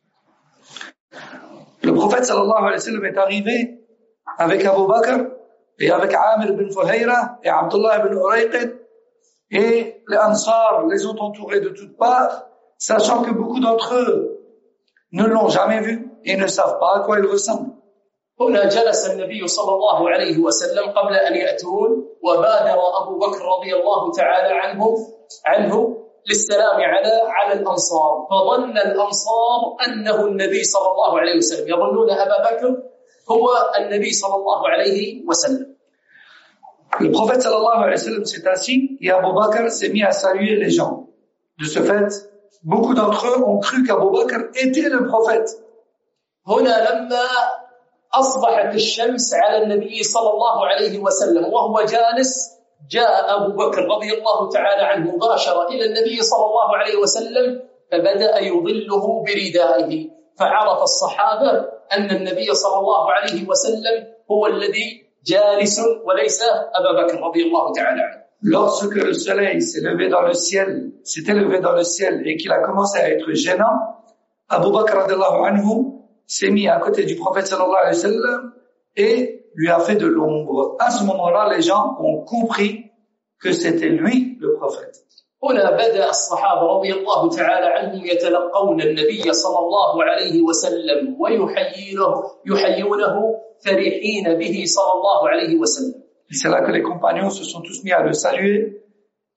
Le prophète sallallahu alayhi wa sallam est arrivé avec Abu Bakr et avec Amir ibn Fuhayra et Abdullah ibn Urayqit et les Ansar les ont entourés de toutes parts, sachant que beaucoup d'entre eux ne l'ont jamais vu et ne savent pas à quoi il ressemble. هنا جلس النبي صلى الله عليه وسلم قبل أن يأتون وبادر أبو بكر رضي الله تعالى عنه للسلام على الأنصار فظن الأنصار أنه النبي صلى الله عليه وسلم يظنون أبا بكر هو النبي صلى الله عليه وسلم. Le prophète sallallahu alayhi wa sallam s'est assis et Abu Bakr s'est mis à saluer les gens. De ce fait, beaucoup d'entre eux ont cru qu'Abu Bakr était le prophète. هنا لما أصبحت الشمس على النبي صلى الله عليه وسلم وهو جالس جاء أبو بكر رضي الله تعالى عنه مباشرة إلى النبي صلى الله عليه وسلم فبدأ يظله بردائه فعرف الصحابة أن النبي صلى الله عليه وسلم هو الذي جالس وليس أبا بكر رضي الله تعالى عنه. Lorsque le soleil s'est levé dans le ciel, et qu'il a commencé à être gênant, Abu Bakr radhiyallahu anhu s'est mis à côté du prophète sallallahu alayhi wa sallam et lui a fait de l'ombre. À ce moment-là, les gens ont compris que c'était lui le prophète. هنا بدأ الصحابة رضي الله تعالى عنهم يتلقون النبي صلى الله عليه وسلم ويحيونه فرحين به صلى الله عليه وسلم. Et c'est là que les compagnons se sont tous mis à le saluer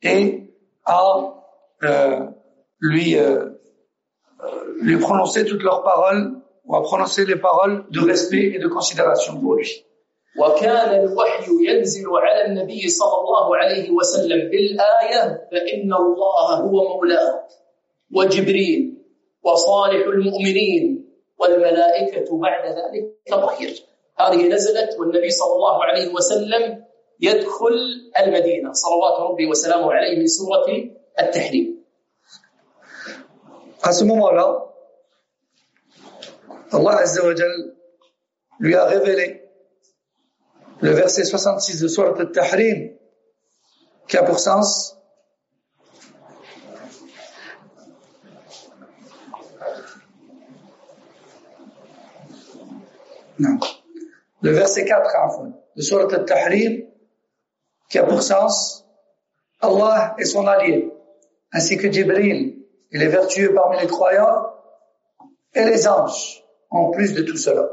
et à lui prononcer toutes leurs paroles, ou à prononcer les paroles de respect et de considération pour lui. وكان الوحي ينزل على النبي صلى الله عليه وسلم بالآية فإن الله هو مولاه وجبريل وصالح المؤمنين والملائكة بعد ذلك ظهير. هذه نزلت والنبي صلى الله عليه وسلم يدخل المدينة صلوات ربي وسلامه عليه من سورة التحريم. À ce moment-là, Allah Azza wa Jal lui a révélé le verset 66 de Sourate Al-Tahrim qui a pour sens le verset 4 de Sourate Al-Tahrim qui a pour sens Allah et son allié ainsi que Jibril et les vertueux parmi les croyants et les anges en plus de tout cela.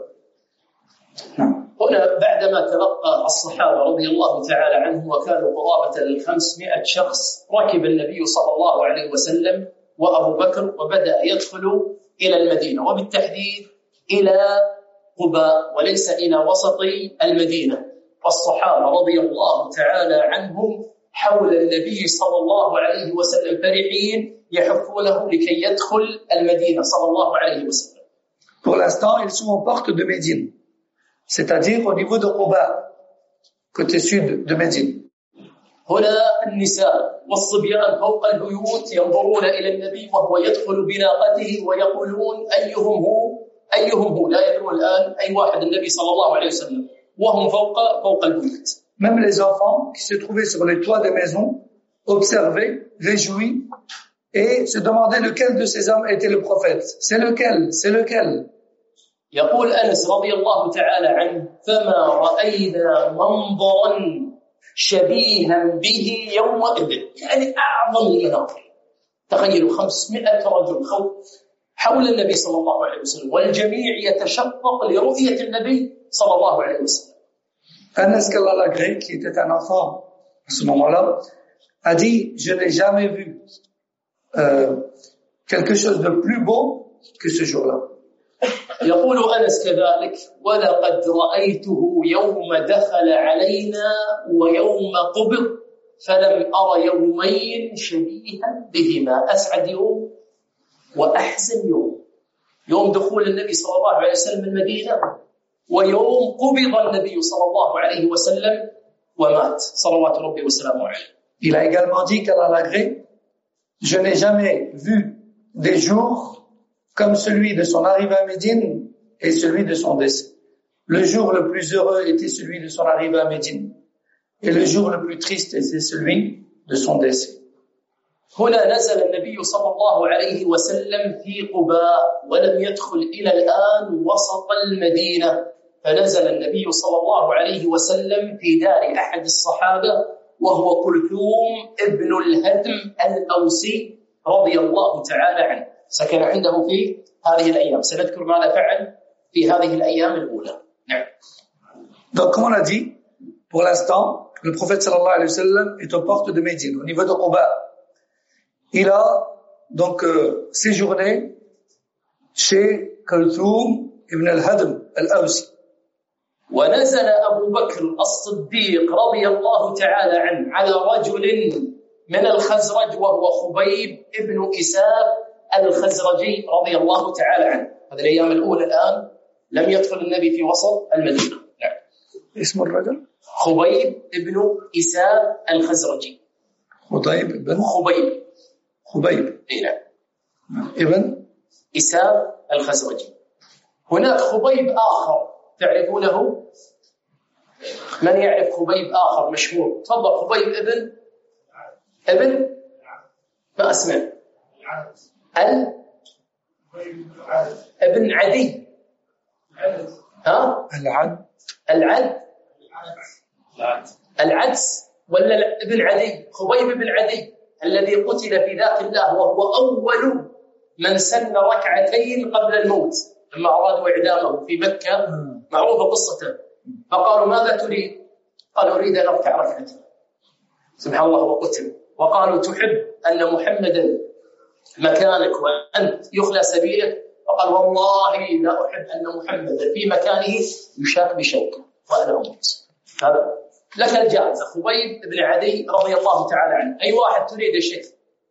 هنا بعدما تلقى الصحابة رضي الله تعالى عنهم وكانوا قرابة 500 شخص ركب النبي صلى الله عليه وسلم وأبو بكر وبدأ يدخل إلى المدينة وبالتحديد إلى قباء وليس إلى وسط المدينة. والصحابة رضي الله تعالى عنهم حول النبي صلى الله عليه وسلم فرحين يحفونه لكي يدخل المدينة صلى الله عليه وسلم. Pour l'instant, ils sont aux portes de Médine, c'est-à-dire au niveau de Quba, côté sud de Médine. هنا النساء والصبيان فوق البيوت ينظرون إلى النبي وهو يدخل بناقته ويقولون أيهم هو لا يدرون الآن أي واحد النبي صلى الله عليه وسلم وهم فوق البيوت. Même les enfants qui se trouvaient sur les toits des maisons observaient, réjouis et se demandaient lequel de ces hommes était le prophète. C'est lequel. يقول أنس رضي الله تعالى عنه فما رأينا منظرا شبيها به يومئذ يعني أعظم المناظر. تخيلوا 500 رجل حول النبي صلى الله عليه وسلم والجميع يتشقق لرؤية النبي صلى الله عليه وسلم. Anas qu'Allah l'agrée, qui était un enfant à ce moment-là, a dit, je n'ai jamais vu quelque chose de plus beau que ce jour-là. يقول أنس كذلك ولقد رأيته يوم دخل علينا ويوم قبض فلم أر يومين شبيها بهما. أسعد يوم وأحزن يوم دخول النبي صلى الله عليه وسلم المدينة ويوم قبض النبي صلى الله عليه وسلم ومات صلوات ربي وسلامه عليه. Il a également dit qu'Allah l'agrée, je n'ai jamais vu des jours comme celui de son arrivée à Médine et celui de son décès. Le jour le plus heureux était celui de son arrivée à Médine et le jour le plus triste était celui de son décès. هنا نزل النبي صلى الله عليه وسلم في قباء ولم يدخل إلى الآن وسط المدينة فنزل النبي صلى الله عليه وسلم في دار أحد الصحابة وهو كلثوم ابن الهدم الأوسي رضي الله تعالى عنه. سكن عنده في هذه الأيام. سنذكر ماذا فعل في هذه الأيام الأولى. نعم. Donc, comme on a dit, pour l'instant, le prophète sallallahu alayhi wa sallam est aux portes de Médine, au niveau de Quba. Il a donc séjourné chez Kulthum ibn al-Hadm al-Awsi. ونزل أبو بكر الصديق رضي الله تعالى عنه على رجل من الخزرج وهو خبيب ابن إساب الخزرجي رضي الله تعالى عنه. هذه الأيام الأولى الآن لم يدخل النبي في وسط المدينة. نعم. اسم الرجل؟ خبيب ابن إساب الخزرجي. خبيب. نعم. ابن إساب الخزرجي. هناك خبيب آخر تعرفونه؟ من يعرف خبيب آخر مشهور؟ تفضل. خبيب ابن ما أسمع ابن عدي. ها؟ العدس ولا ابن عدي؟ خبيب بن عدي الذي قتل في ذات الله وهو أول من سن ركعتين قبل الموت لما أرادوا إعدامه في مكة. معروفة قصته. فقالوا ماذا تريد؟ قال أريد أن أركع ركعتين. سبحان الله وقتل وقالوا تحب أن محمدا مكانك وأنت يخلى سبيلك، فقال والله لا أحب أن محمدا في مكانه يشاك بشوكه وأنا أموت. هذا لك الجائزة. خبيب بن عدي رضي الله تعالى عنه. أي واحد تريد شيء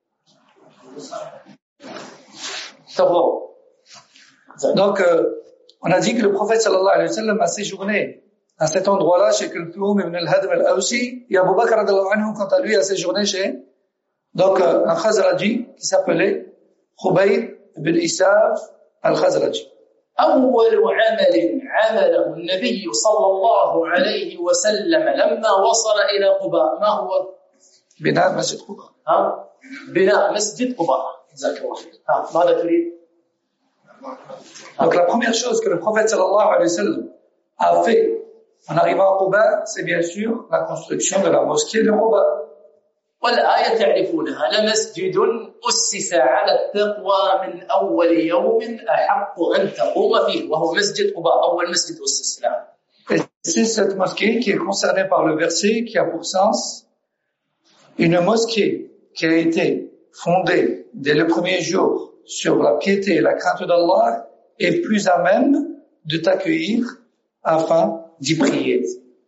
تفضل. Donc, on a dit que le prophète sallallahu alayhi wa sallam a séjourné à cet endroit-là chez Kulthum ibn al-Hadm al-Awsi, et Abu Bakr radhiyallahu anhu, quant à lui, a séjourné chez donc un Khazraji qui s'appelait Khubayb ibn Isaf al-Khazraji. أول عمل عمله النبي صلى الله عليه وسلم لما وصل إلى قباء ما هو؟ بناء مسجد قباء. بناء مسجد قباء. جزاك الله خير. ماذا تريد؟ Donc la première chose que le prophète sallallahu alayhi wa sallam a fait en arrivant à Quba, c'est bien sûr la construction de la mosquée de Quba. والآية تعرفونها: لمسجد أسس على التقوى من أول يوم أحق أن تقوم فيه وهو مسجد قباء أول مسجد أسس له. Et c'est cette mosquée qui est concernée par le verset qui a pour sens une mosquée qui a été fondée dès le premier jour sur la piété et la crainte d'Allah est plus à même de t'accueillir afin d'y prier.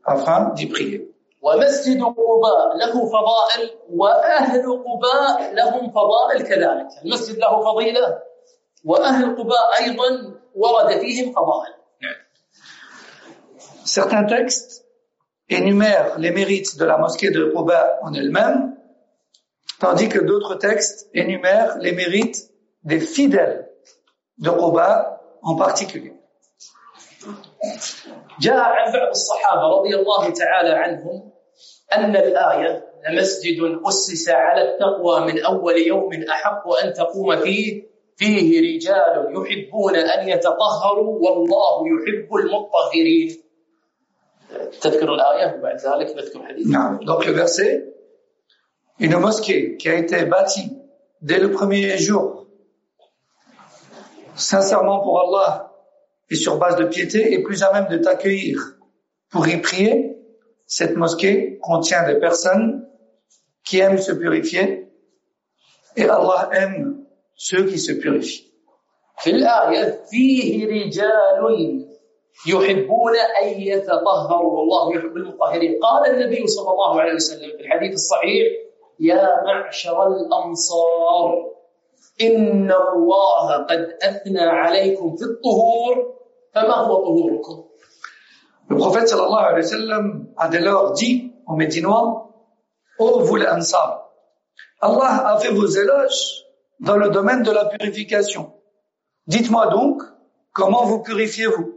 ومسجد قباء له فضائل وأهل قباء لهم فضائل كذلك. المسجد له فضيلة وأهل قباء أيضا ورد فيهم فضائل. Certains textes énumèrent les mérites de la mosquée de Quba en elle-même, tandis que d'autres textes énumèrent les mérites des fidèles de Quba en particulier. جاء عن بعض الصحابة رضي الله تعالى عنهم أن الآية لمسجد أسس على التقوى من أول يوم أحق أن تقوم فيه رجال يحبون أن يتطهروا والله يحب المطهرين. تذكر الآية وبعد ذلك نذكر حديث. Donc le verset, une mosquée qui a été bâtie dès le premier jour, sincèrement pour Allah et sur base de piété, est plus à même de t'accueillir pour y prier. Cette mosquée contient des personnes qui aiment se purifier et Allah aime ceux qui se purifient. في الآية فيه رجال يحبون أن يتطهروا والله يحب المطهرين. قال النبي صلى الله عليه وسلم في الحديث الصحيح: يا معشر الأنصار إن الله قد أثنى عليكم في الطهور فما هو طهوركم. Le prophète sallallahu alayhi wa sallam a dès lors dit aux Médinois: ô vous les Ansar, Allah a fait vos éloges dans le domaine de la purification. Dites-moi donc, comment vous purifiez-vous?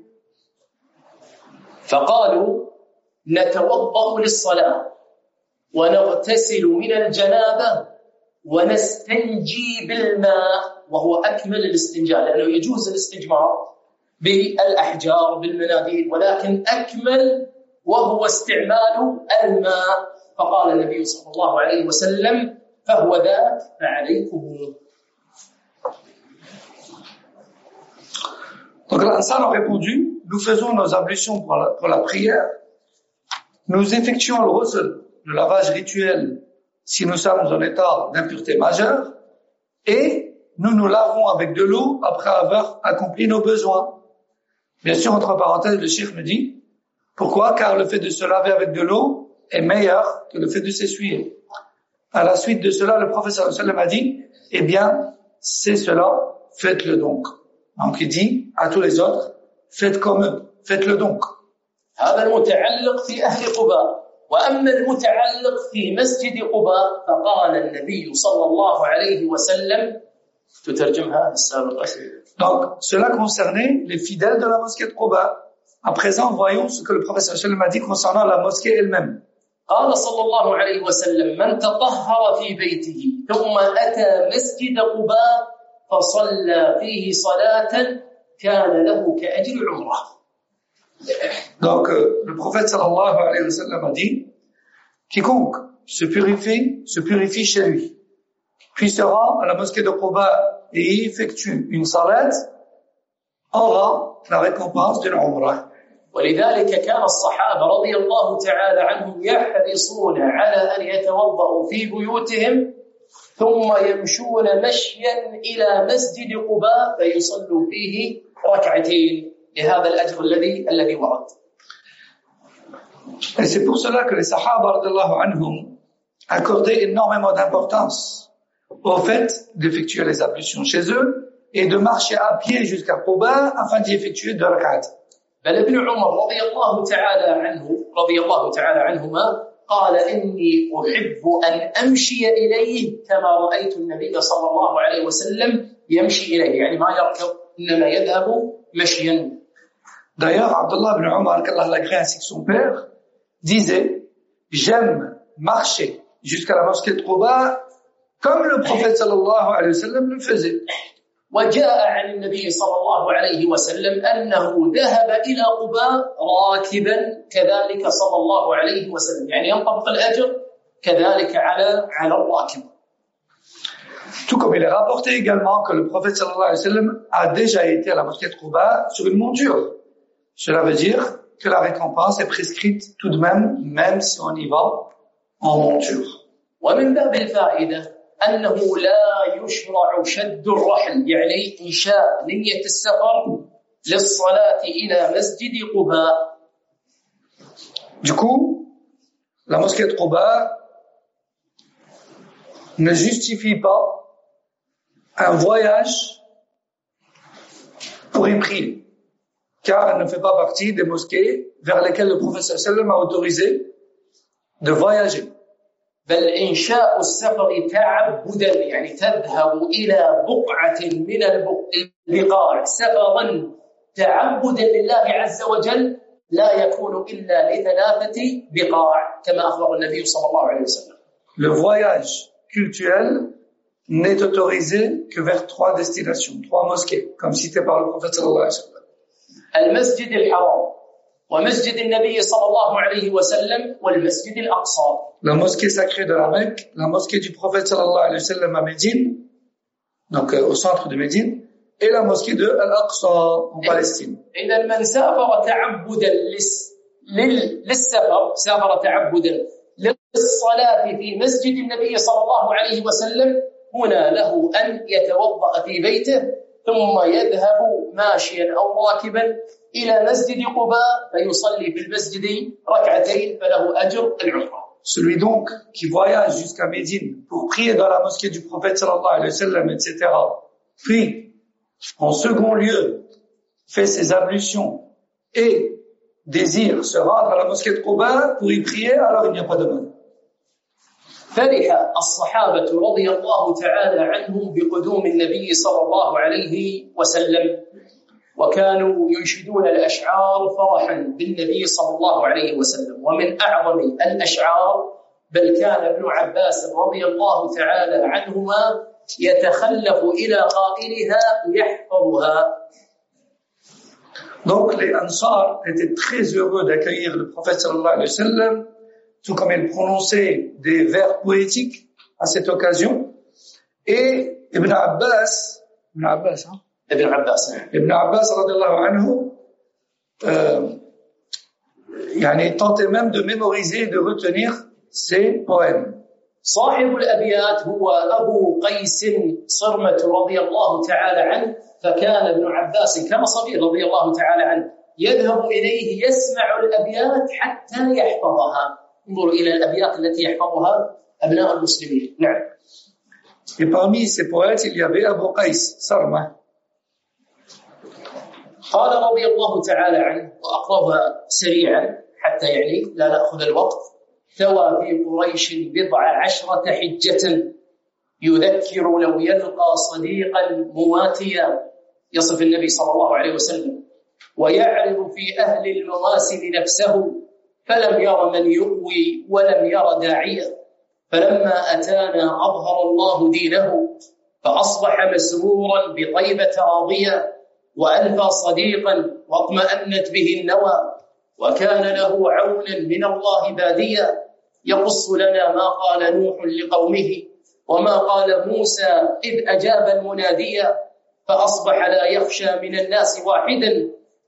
فقالوا نتوضأ للصلاة ونغتسل من الجنابة ونستنجي بالماء وهو أكمل الاستنجاء لأنه يجوز الاستجمار بالأحجار بالمناديل ولكن أكمل وهو استعمال الماء. فقال النبي صلى الله عليه وسلم: فهو ذاك فعليكم. Donc l'Ansar a répondu: nous faisons nos ablutions pour la prière, nous effectuons le ghusl, le lavage rituel, si nous sommes en état d'impureté majeure, et nous nous lavons avec de l'eau après avoir accompli nos besoins. Bien sûr, entre parenthèses, le cheikh me dit: pourquoi? Car le fait de se laver avec de l'eau est meilleur que le fait de s'essuyer. À la suite de cela, le prophète sallallahu alayhi wa sallam a dit: eh bien, c'est cela, faites-le donc. Donc il dit à tous les autres: faites comme eux, faites-le donc. هذا المتعلق في أهل قباء. وأما المتعلق في مسجد قباء فقال النبي صلى الله عليه وسلم تترجمها السابقة. Donc cela concernait les fidèles de la mosquée de Quba. À présent, voyons ce que le prophète sallallahu alayhi wa sallam a dit concernant la mosquée elle-même. قال صلى الله عليه وسلم: من تطهر في بيته ثم أتى مسجد قباء فصلى فيه صلاة كان له كأجر عمره. Donc le prophète sallallahu alayhi wa sallam a dit: quiconque se purifie chez lui, puis se rend à la mosquée de Quba et y effectue une salat, aura la récompense d'une umrah. ولذلك كان الصحابة رضي الله تعالى عنهم يحرصون على أن يتوضأوا في بيوتهم ثم يمشون مشيا إلى مسجد قباء فيصلوا فيه ركعتين لهذا الأجر الذي ورد. Et c'est pour cela que les Sahaba radhiyallahu anhum accordaient énormément d'importance au fait d'effectuer les ablutions chez eux et de marcher à pied jusqu'à Quba afin d'y effectuer 2 rak'at. بل ابن عمر رضي الله تعالى عنهما قال إني أحب أن أمشي إليه كما رأيت النبي صلى الله عليه وسلم يمشي إليه، يعني ما يركض إنما يذهب مشيا. D'ailleurs, Abdullah ibn Umar, qu'Allah l'agrée ainsi que son père, disait « J'aime marcher jusqu'à la mosquée de Quba comme le prophète sallallahu alayhi wa sallam le faisait. » وجاء عن النبي صلى الله عليه وسلم أنه ذهب إلى قباء راكبا كذلك صلى الله عليه وسلم، يعني ينطبق الأجر كذلك على الراكب. Tout comme il est rapporté également que le prophète sallallahu alayhi wa sallam a déjà été à la mosquée de Quba sur une monture. Cela veut dire que la récompense est prescrite tout de même si on y va en monture. ومن باب الفائدة أنه لا يشرع شد الرحل، يعني إنشاء نية السفر للصلاة إلى مسجد قباء. Du coup, la mosquée de Quba ne justifie pas un voyage pour y prier, car elle ne fait pas partie des mosquées vers lesquelles le prophète sallallahu alayhi wa sallam a autorisé de voyager. بل إنشاء السفر تعبدا، يعني تذهب إلى بقعة من البقاع سفرا تعبدا لله عز وجل لا يكون إلا ل3 بقاع كما أخبر النبي صلى الله عليه وسلم. Le voyage cultuel n'est autorisé que vers 3 destinations, 3 mosquées, comme cité par le prophète sallallahu alayhi wa sallam. المسجد الحرام ومسجد النبي صلى الله عليه وسلم والمسجد الأقصى. La mosquée sacrée de la Mecque, la mosquée du prophète sallallahu alayhi wa sallam à Médine, donc au centre de Médine, et la mosquée de Al-Aqsa en Palestine. إذا من سافر تعبدا للسفر سافر تعبدا للصلاة في مسجد النبي صلى الله عليه وسلم هنا له أن يتوضأ في بيته ثم يذهب ماشيا أو راكبا إلى مسجد قباء فيصلي في المسجد ركعتين فله أجر العمرة. Celui donc qui voyage jusqu'à Médine pour prier dans la mosquée du prophète sallallahu alayhi wa sallam, etc., puis en second lieu fait ses ablutions et désire se rendre à la mosquée de Quba pour y prier, alors il n'y a pas de mal. فرح الصحابة رضي الله تعالى عنهم بقدوم النبي صلى الله عليه وسلم وكانوا ينشدون الأشعار فرحا بالنبي صلى الله عليه وسلم. ومن أعظم الأشعار بل كان ابن عباس رضي الله تعالى عنهما يتخلف إلى قائلها يحفظها. Donc les Ansar étaient très heureux d'accueillir le prophète sallallahu alayhi wa sallam, tout comme ils prononçaient des vers poétiques à cette occasion. Et Ibn Abbas radhiyallahu anhu tentait même de mémoriser et de retenir ces poèmes. صاحب الأبيات هو أبو قيس صرمة رضي الله تعالى عنه، فكان ابن عباس كان صغير رضي الله تعالى عنه يذهب إليه يسمع الأبيات حتى يحفظها. انظروا إلى الأبيات التي يحفظها أبناء المسلمين. نعم. Et parmi ces poètes, il y avait Abu Qais Sarma. قال رضي الله تعالى عنه وأقربها سريعا حتى لا نأخذ الوقت: ثوى في قريش 12 حجة يذكر لو يلقى صديقا مواتيا. يصف النبي صلى الله عليه وسلم: ويعرض في أهل المواسم نفسه فلم ير من يؤوي ولم ير داعيا. فلما أتانا أظهر الله دينه فأصبح مسرورا بطيبة راضيا وألفى صديقا واطمأنت به النوى وكان له عونا من الله باديا. يقص لنا ما قال نوح لقومه وما قال موسى إذ أجاب المناديا. فأصبح لا يخشى من الناس واحدا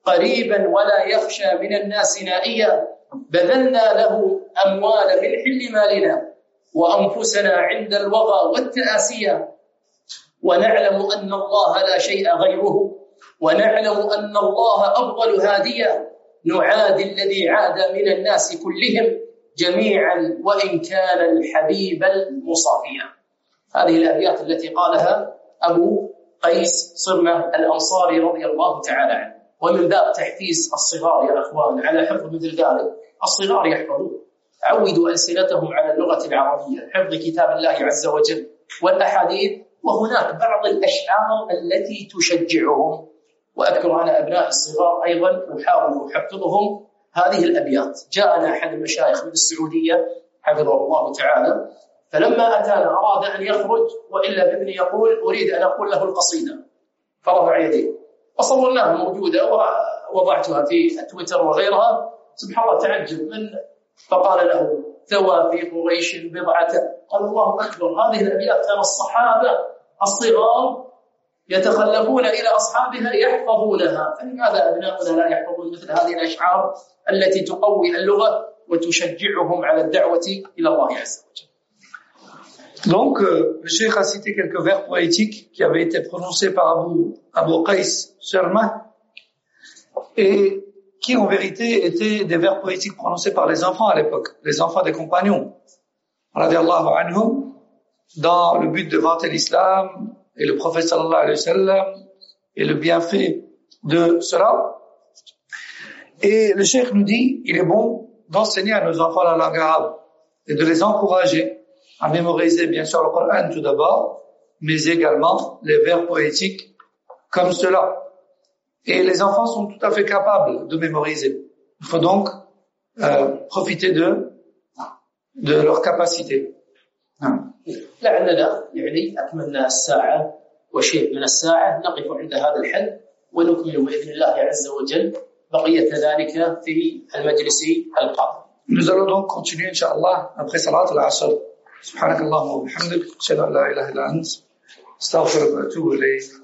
قريبا ولا يخشى من الناس نائيا، بذلنا له أموال من حل مالنا وأنفسنا عند الوغى والتآسيا، ونعلم أن الله لا شيء غيره، ونعلم أن الله أفضل هاديا، نعادي الذي عاد من الناس كلهم جميعا وإن كان الحبيب المصافيا. هذه الأبيات التي قالها أبو قيس صرمة الأنصاري رضي الله تعالى عنه. ومن باب تحفيز الصغار يا أخوان على حفظ مثل ذلك، الصغار يحفظون، عودوا ألسنتهم على اللغة العربية، حفظ كتاب الله عز وجل والأحاديث، وهناك بعض الأشعار التي تشجعهم. وأذكر أنا أبناء الصغار أيضا أحاول أحفظهم هذه الأبيات. جاءنا أحد المشايخ من السعودية حفظه الله تعالى، فلما أتانا أراد أن يخرج وإلا بابني يقول أريد أن أقول له القصيدة، فرفع يديه وصورناها موجودة ووضعتها في تويتر وغيرها. سبحان الله تعجب من فقال له ثوى في قريش بضعة، قال الله أكبر، هذه الأبيات كان الصحابة الصغار يتخلفون إلى أصحابها يحفظونها، فلماذا أبناؤنا لا يحفظون مثل هذه الأشعار التي تقوي اللغة وتشجعهم على الدعوة إلى الله عز وجل. Donc, le Cheikh a cité quelques vers poétiques qui avaient été prononcés par Abu Qais Sirma et qui en vérité étaient des vers poétiques prononcés par les enfants à l'époque, les enfants des compagnons, radiallahu anhum, dans le but de vanter l'islam et le prophète sallallahu alayhi wa sallam et le bienfait de cela. Et le Cheikh nous dit, il est bon d'enseigner à nos enfants la langue arabe et de les encourager à mémoriser bien sûr le Coran tout d'abord, mais également les vers poétiques comme cela. Et les enfants sont tout à fait capables de mémoriser. Il faut donc profiter de leur capacité. لعلنا يعني أكملنا الساعة وشيء من الساعة، نقف عند هذا الحد ونكمل بإذن الله عز وجل بقية ذلك في المجلس القادم. Nous allons donc continuer Inch'Allah après Salat al-Asr. سبحانك اللهم وبحمدك أشهد أن لا إله إلا أنت أستغفرك وأتوب إليك.